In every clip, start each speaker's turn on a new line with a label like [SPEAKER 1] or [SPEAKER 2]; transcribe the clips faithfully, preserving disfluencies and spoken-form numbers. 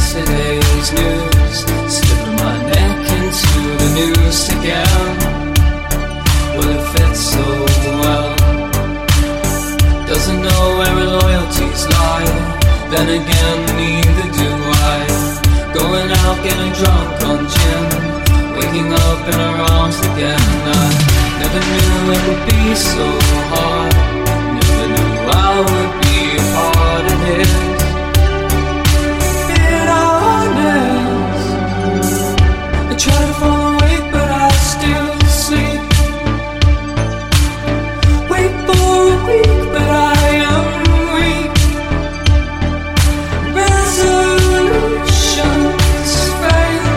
[SPEAKER 1] yesterday's news, slipping my neck into the noose again. Well, it fits so well. Doesn't know where her loyalties lie. Then again, neither do I. Going out, getting drunk on gin, waking up in her arms again. I never knew it would be so hard. Never knew I would be a part of this. Being honest, I try to fall awake, but I still sleep. Wait for a week, but I am weak. Resolutions fail.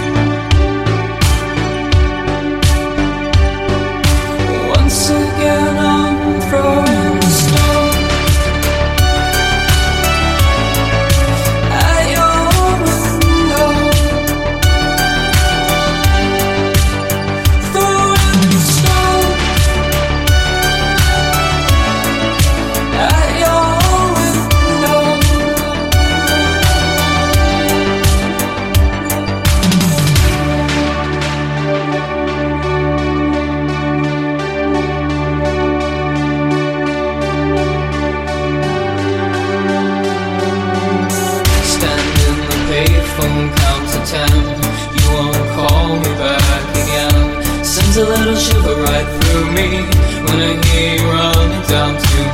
[SPEAKER 1] Once again I'm throwing stones at your window. Throwing stones at your window. Stand in the payphone, count to ten. You won't call me back again. Sends a little shiver right through me when I hear you running down to